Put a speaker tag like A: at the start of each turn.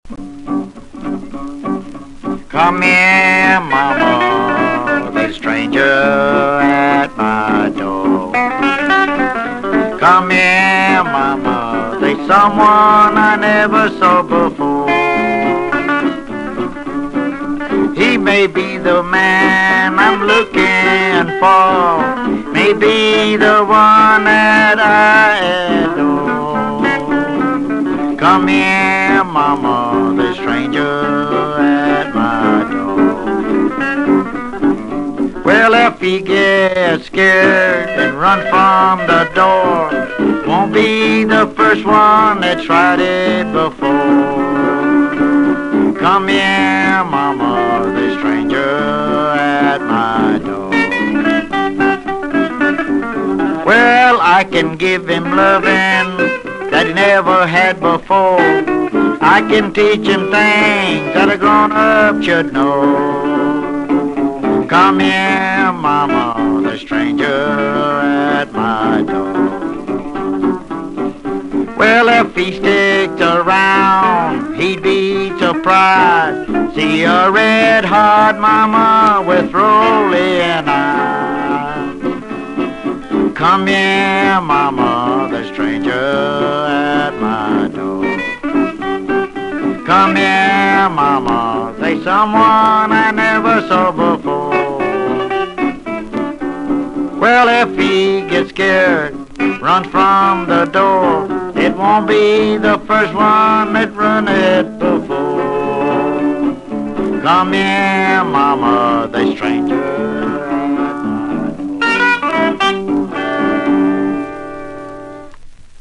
A: Come here, mama, there's a stranger at my door. Come here, mama, there's someone I never saw before. He may be the man I'm looking for, may be the one that I adore. Come here, mama, there's a stranger at my door. Well, if he gets scared and run from the door, won't be the first one that's tried it before. Come here, mama, there's a stranger at my door. Well, I can give him loving that he never had before. I can teach him things that a grown-up should know. Come here, mama, the stranger at my door. Well, if he sticks around, he'd be surprised. See a red-hot mama with rolling eyes. Come here, mama, the stranger at my door. Come here, mama, there's someone I never saw before. Well, if he gets scared, runs from the door, it won't be the first one that run it before. Come here, mama, the stranger